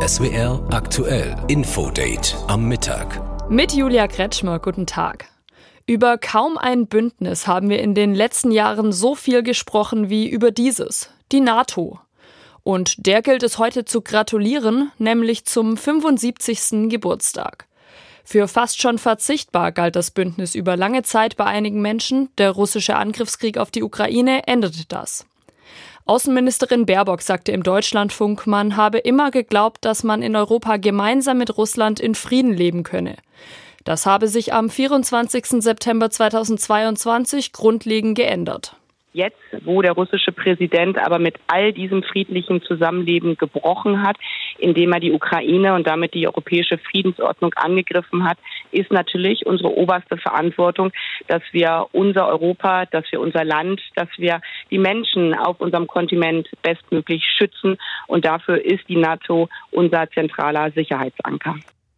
SWR aktuell Infodate am Mittag. Mit Julia Kretschmer, guten Tag. Über kaum ein Bündnis haben wir in den letzten Jahren so viel gesprochen wie über dieses, die NATO. Und der gilt es heute zu gratulieren, nämlich zum 75. Geburtstag. Für fast schon verzichtbar galt das Bündnis über lange Zeit bei einigen Menschen. Der russische Angriffskrieg auf die Ukraine änderte das. Außenministerin Baerbock sagte im Deutschlandfunk, man habe immer geglaubt, dass man in Europa gemeinsam mit Russland in Frieden leben könne. Das habe sich am 24. September 2022 grundlegend geändert. Jetzt, wo der russische Präsident aber mit all diesem friedlichen Zusammenleben gebrochen hat, indem er die Ukraine und damit die europäische Friedensordnung angegriffen hat, ist natürlich unsere oberste Verantwortung, dass wir unser Europa, dass wir unser Land, dass wir die Menschen auf unserem Kontinent bestmöglich schützen. Und dafür ist die NATO unser zentraler Sicherheitsanker.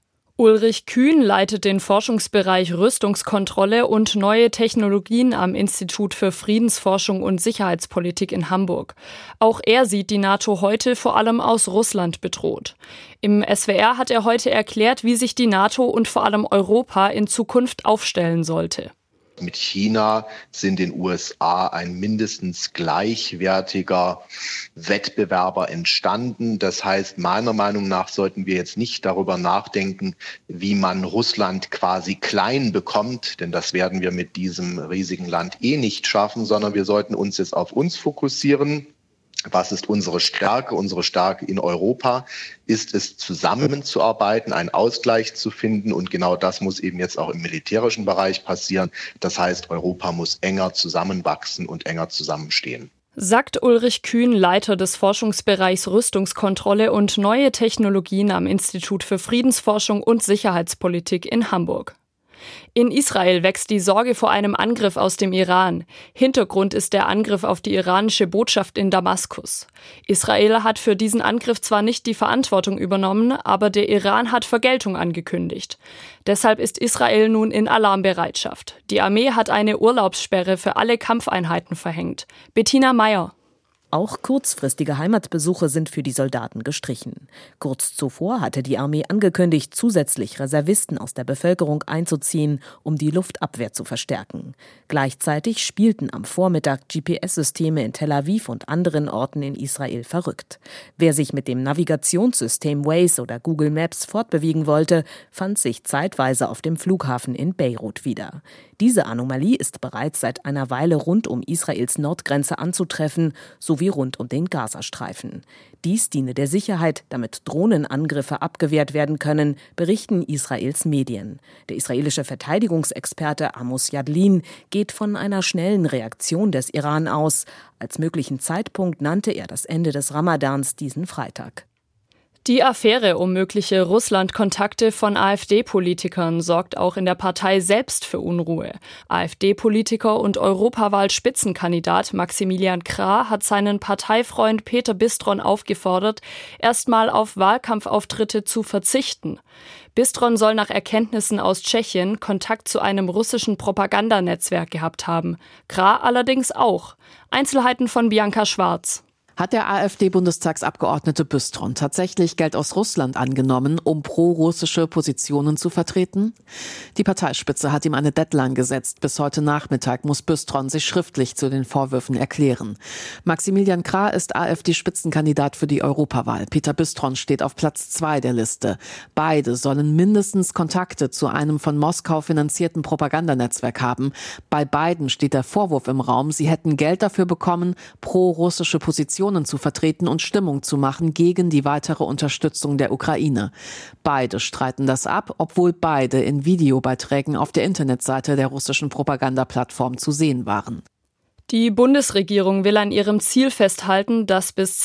Ulrich Kühn leitet den Forschungsbereich Rüstungskontrolle und neue Technologien am Institut für Friedensforschung und Sicherheitspolitik in Hamburg. Auch er sieht die NATO heute vor allem aus Russland bedroht. Im SWR hat er heute erklärt, wie sich die NATO und vor allem Europa in Zukunft aufstellen sollte. Mit China sind den USA ein mindestens gleichwertiger Wettbewerber entstanden. Das heißt, meiner Meinung nach sollten wir jetzt nicht darüber nachdenken, wie man Russland quasi klein bekommt, denn das werden wir mit diesem riesigen Land nicht schaffen, sondern wir sollten uns jetzt auf uns fokussieren. Was ist unsere Stärke? Unsere Stärke in Europa ist es, zusammenzuarbeiten, einen Ausgleich zu finden. Und genau das muss eben jetzt auch im militärischen Bereich passieren. Das heißt, Europa muss enger zusammenwachsen und enger zusammenstehen. Sagt Ulrich Kühn, Leiter des Forschungsbereichs Rüstungskontrolle und neue Technologien am Institut für Friedensforschung und Sicherheitspolitik in Hamburg. In Israel wächst die Sorge vor einem Angriff aus dem Iran. Hintergrund ist der Angriff auf die iranische Botschaft in Damaskus. Israel hat für diesen Angriff zwar nicht die Verantwortung übernommen, aber der Iran hat Vergeltung angekündigt. Deshalb ist Israel nun in Alarmbereitschaft. Die Armee hat eine Urlaubssperre für alle Kampfeinheiten verhängt. Bettina Meyer. Auch kurzfristige Heimatbesuche sind für die Soldaten gestrichen. Kurz zuvor hatte die Armee angekündigt, zusätzlich Reservisten aus der Bevölkerung einzuziehen, um die Luftabwehr zu verstärken. Gleichzeitig spielten am Vormittag GPS-Systeme in Tel Aviv und anderen Orten in Israel verrückt. Wer sich mit dem Navigationssystem Waze oder Google Maps fortbewegen wollte, fand sich zeitweise auf dem Flughafen in Beirut wieder. Diese Anomalie ist bereits seit einer Weile rund um Israels Nordgrenze anzutreffen, sowie rund um den Gazastreifen. Dies diene der Sicherheit, damit Drohnenangriffe abgewehrt werden können, berichten Israels Medien. Der israelische Verteidigungsexperte Amos Yadlin geht von einer schnellen Reaktion des Iran aus. Als möglichen Zeitpunkt nannte er das Ende des Ramadans diesen Freitag. Die Affäre um mögliche Russland-Kontakte von AfD-Politikern sorgt auch in der Partei selbst für Unruhe. AfD-Politiker und Europawahl-Spitzenkandidat Maximilian Krah hat seinen Parteifreund Peter Bistron aufgefordert, erstmal auf Wahlkampfauftritte zu verzichten. Bistron soll nach Erkenntnissen aus Tschechien Kontakt zu einem russischen Propagandanetzwerk gehabt haben. Krah allerdings auch. Einzelheiten von Bianca Schwarz. Hat der AfD-Bundestagsabgeordnete Bistron tatsächlich Geld aus Russland angenommen, um pro-russische Positionen zu vertreten? Die Parteispitze hat ihm eine Deadline gesetzt. Bis heute Nachmittag muss Bistron sich schriftlich zu den Vorwürfen erklären. Maximilian Krah ist AfD-Spitzenkandidat für die Europawahl. Peter Bistron steht auf Platz 2 der Liste. Beide sollen mindestens Kontakte zu einem von Moskau finanzierten Propagandanetzwerk haben. Bei beiden steht der Vorwurf im Raum, sie hätten Geld dafür bekommen, pro-russische Positionen zu vertreten und Stimmung zu machen gegen die weitere Unterstützung der Ukraine. Beide streiten das ab, obwohl beide in Videobeiträgen auf der Internetseite der russischen Propagandaplattform zu sehen waren. Die Bundesregierung will an ihrem Ziel festhalten, dass bis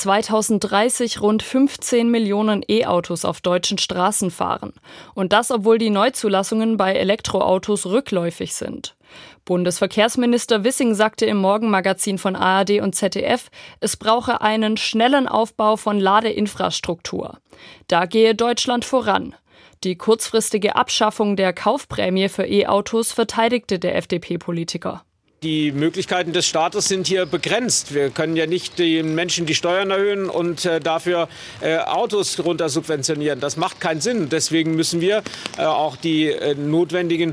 2030 rund 15 Millionen E-Autos auf deutschen Straßen fahren. Und das, obwohl die Neuzulassungen bei Elektroautos rückläufig sind. Bundesverkehrsminister Wissing sagte im Morgenmagazin von ARD und ZDF, es brauche einen schnellen Aufbau von Ladeinfrastruktur. Da gehe Deutschland voran. Die kurzfristige Abschaffung der Kaufprämie für E-Autos verteidigte der FDP-Politiker. Die Möglichkeiten des Staates sind hier begrenzt. Wir können ja nicht den Menschen die Steuern erhöhen und dafür Autos runter subventionieren. Das macht keinen Sinn. Deswegen müssen wir auch die notwendigen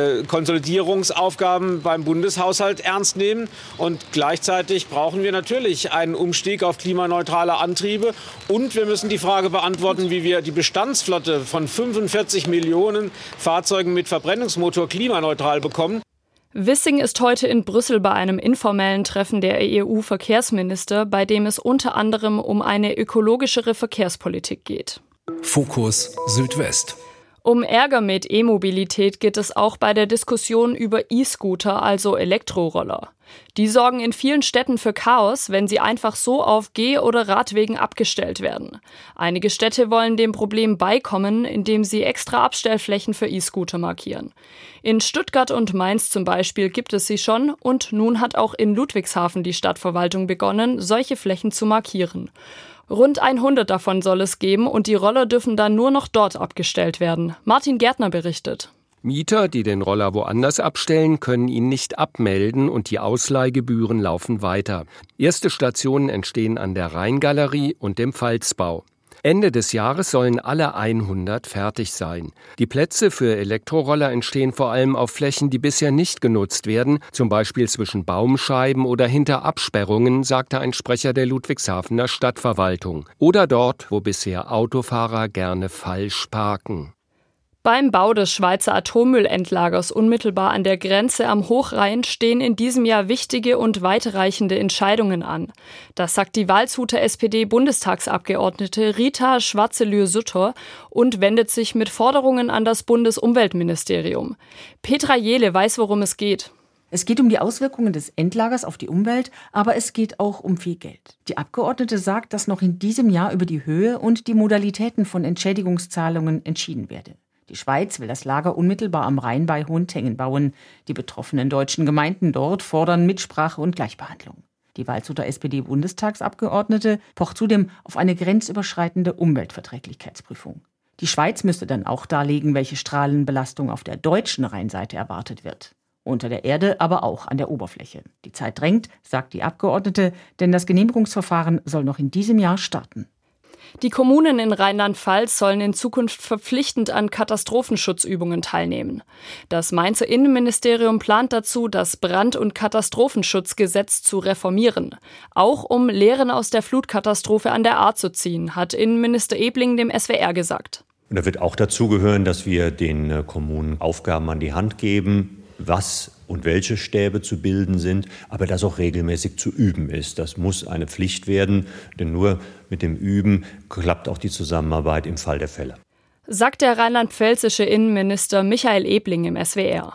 Konsolidierungsaufgaben beim Bundeshaushalt ernst nehmen. Und gleichzeitig brauchen wir natürlich einen Umstieg auf klimaneutrale Antriebe. Und wir müssen die Frage beantworten, wie wir die Bestandsflotte von 45 Millionen Fahrzeugen mit Verbrennungsmotor klimaneutral bekommen. Wissing ist heute in Brüssel bei einem informellen Treffen der EU-Verkehrsminister, bei dem es unter anderem um eine ökologischere Verkehrspolitik geht. Fokus Südwest. Um Ärger mit E-Mobilität geht es auch bei der Diskussion über E-Scooter, also Elektroroller. Die sorgen in vielen Städten für Chaos, wenn sie einfach so auf Geh- oder Radwegen abgestellt werden. Einige Städte wollen dem Problem beikommen, indem sie extra Abstellflächen für E-Scooter markieren. In Stuttgart und Mainz zum Beispiel gibt es sie schon und nun hat auch in Ludwigshafen die Stadtverwaltung begonnen, solche Flächen zu markieren. Rund 100 davon soll es geben und die Roller dürfen dann nur noch dort abgestellt werden. Martin Gärtner berichtet. Mieter, die den Roller woanders abstellen, können ihn nicht abmelden und die Ausleihgebühren laufen weiter. Erste Stationen entstehen an der Rheingalerie und dem Pfalzbau. Ende des Jahres sollen alle 100 fertig sein. Die Plätze für Elektroroller entstehen vor allem auf Flächen, die bisher nicht genutzt werden, zum Beispiel zwischen Baumscheiben oder hinter Absperrungen, sagte ein Sprecher der Ludwigshafener Stadtverwaltung. Oder dort, wo bisher Autofahrer gerne falsch parken. Beim Bau des Schweizer Atommüllendlagers unmittelbar an der Grenze am Hochrhein stehen in diesem Jahr wichtige und weitreichende Entscheidungen an. Das sagt die Waldshuter SPD-Bundestagsabgeordnete Rita Schwarzelür-Sutter und wendet sich mit Forderungen an das Bundesumweltministerium. Petra Jehle weiß, worum es geht. Es geht um die Auswirkungen des Endlagers auf die Umwelt, aber es geht auch um viel Geld. Die Abgeordnete sagt, dass noch in diesem Jahr über die Höhe und die Modalitäten von Entschädigungszahlungen entschieden werde. Die Schweiz will das Lager unmittelbar am Rhein bei Hohentengen bauen. Die betroffenen deutschen Gemeinden dort fordern Mitsprache und Gleichbehandlung. Die Waldshuter SPD-Bundestagsabgeordnete pocht zudem auf eine grenzüberschreitende Umweltverträglichkeitsprüfung. Die Schweiz müsste dann auch darlegen, welche Strahlenbelastung auf der deutschen Rheinseite erwartet wird. Unter der Erde, aber auch an der Oberfläche. Die Zeit drängt, sagt die Abgeordnete, denn das Genehmigungsverfahren soll noch in diesem Jahr starten. Die Kommunen in Rheinland-Pfalz sollen in Zukunft verpflichtend an Katastrophenschutzübungen teilnehmen. Das Mainzer Innenministerium plant dazu, das Brand- und Katastrophenschutzgesetz zu reformieren. Auch um Lehren aus der Flutkatastrophe an der Ahr zu ziehen, hat Innenminister Ebling dem SWR gesagt. Und da wird auch dazugehören, dass wir den Kommunen Aufgaben an die Hand geben, was und welche Stäbe zu bilden sind, aber das auch regelmäßig zu üben ist. Das muss eine Pflicht werden, denn nur mit dem Üben klappt auch die Zusammenarbeit im Fall der Fälle. Sagt der rheinland-pfälzische Innenminister Michael Ebling im SWR.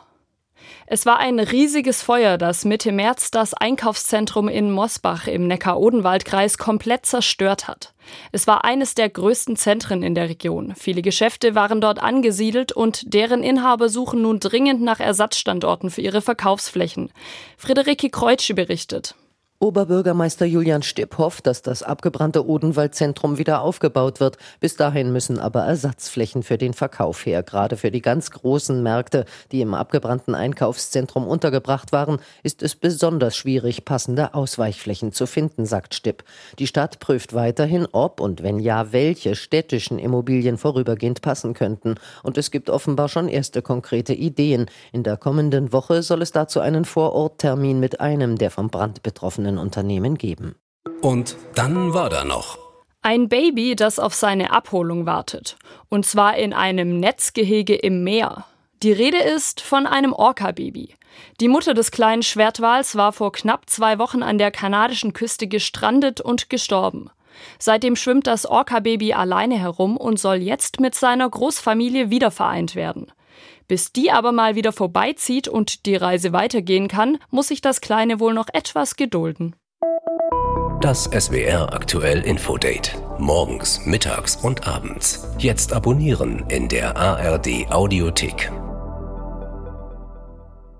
Es war ein riesiges Feuer, das Mitte März das Einkaufszentrum in Mosbach im Neckar-Odenwald-Kreis komplett zerstört hat. Es war eines der größten Zentren in der Region. Viele Geschäfte waren dort angesiedelt und deren Inhaber suchen nun dringend nach Ersatzstandorten für ihre Verkaufsflächen. Friederike Kreutsche berichtet. Oberbürgermeister Julian Stipp hofft, dass das abgebrannte Odenwaldzentrum wieder aufgebaut wird. Bis dahin müssen aber Ersatzflächen für den Verkauf her. Gerade für die ganz großen Märkte, die im abgebrannten Einkaufszentrum untergebracht waren, ist es besonders schwierig, passende Ausweichflächen zu finden, sagt Stipp. Die Stadt prüft weiterhin, ob und wenn ja, welche städtischen Immobilien vorübergehend passen könnten. Und es gibt offenbar schon erste konkrete Ideen. In der kommenden Woche soll es dazu einen Vororttermin mit einem der vom Brand betroffenen Unternehmen geben. Und dann war da noch ein Baby, das auf seine Abholung wartet. Und zwar in einem Netzgehege im Meer. Die Rede ist von einem Orca-Baby. Die Mutter des kleinen Schwertwals war vor knapp 2 Wochen an der kanadischen Küste gestrandet und gestorben. Seitdem schwimmt das Orca-Baby alleine herum und soll jetzt mit seiner Großfamilie wiedervereint werden. Bis die aber mal wieder vorbeizieht und die Reise weitergehen kann, muss sich das Kleine wohl noch etwas gedulden. Das SWR Aktuell Infodate. Morgens, mittags und abends. Jetzt abonnieren in der ARD Audiothek.